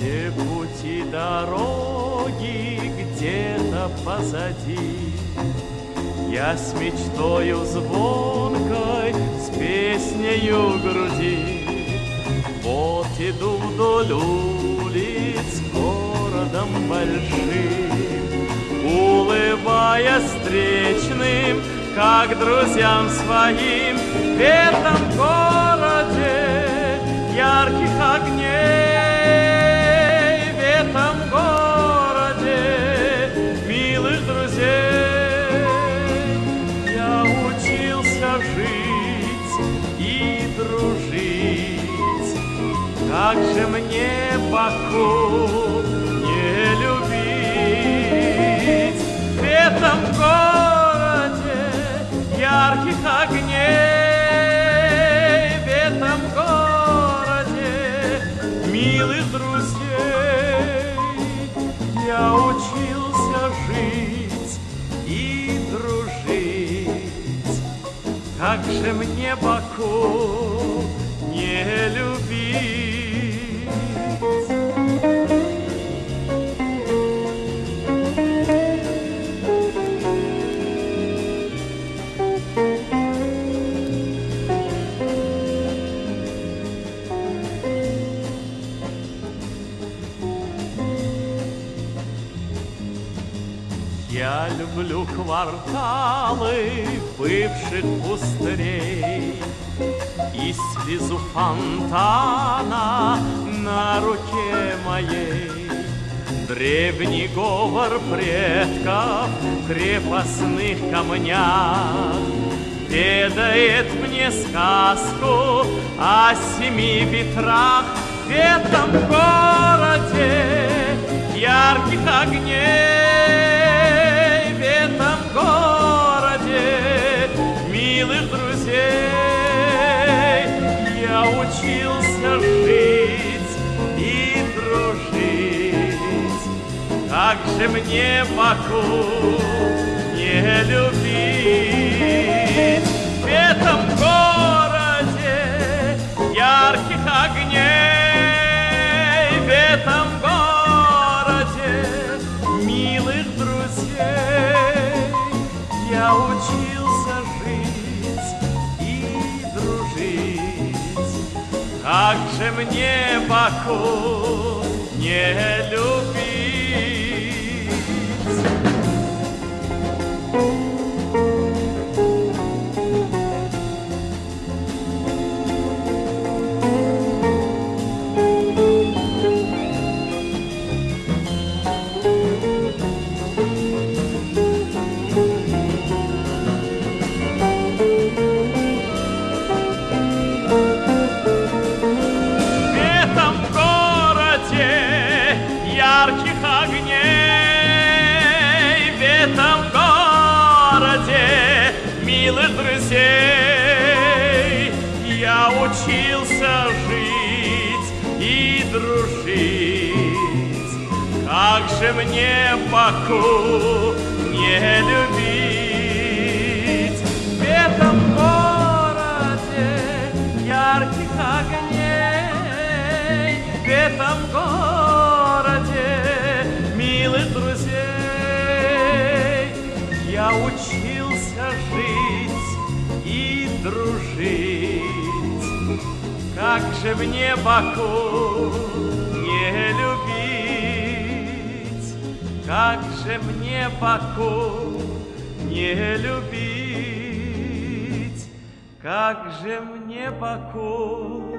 Все пути дороги где-то позади. Я с мечтою звонкой, с песнею в груди. Вот иду вдоль улиц городом большим, улыбаясь встречным, как друзьям своим. В этом городе ярких огней, в этом городе милых друзей. Я учился жить и дружить. Как же мне Баку не любить? В этом городе ярких огней, в этом городе милых друзей. Я учился жить и дружить. Как же мне Баку не любить? Я люблю кварталы бывших пустырей и слезу фонтана на руке моей. Древний говор предков в крепостных камнях ведает мне сказку о 7 ветрах. В этом городе ярких огней, в этом городе милых друзей. Я учился жить и дружить. Как же мне Баку не любить? В этом городе ярких огней, в этом городе милых друзей. Я учился жить и дружить. Как же мне Баку не любить? Ярких огней, в этом городе милых друзей. Я учился жить и дружить. Как же мне Баку не любить? В этом городе ярких огней, в этом городе милых друзей. Я учился жить и дружить. Как же мне Баку не любить? Как же мне Баку не любить? Как же мне Баку